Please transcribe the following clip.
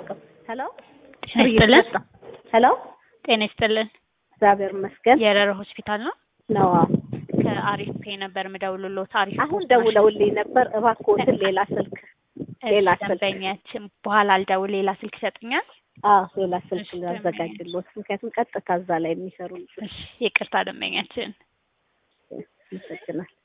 አላውቅም። ሄሎ ሄሎ ጤና ይስጥልን። እግዚአብሔር ይመስገን። የረር ሆስፒታል ነው? ነው። ከአሪፍ ፔ ነበር ምደውልሎት። አሪፍ አሁን ደውለውልኝ ነበር። እባክዎትን ሌላ ስልክ ደንበኛችን በኋላ አልደውል ሌላ ስልክ ይሰጡኛል? ሌላ ስልክ ላዘጋጅልዎት። ምክንያቱም ቀጥታ እዛ ላይ የሚሰሩ ልጆች። ይቅርታ ደንበኛችን። ይሰጥናል።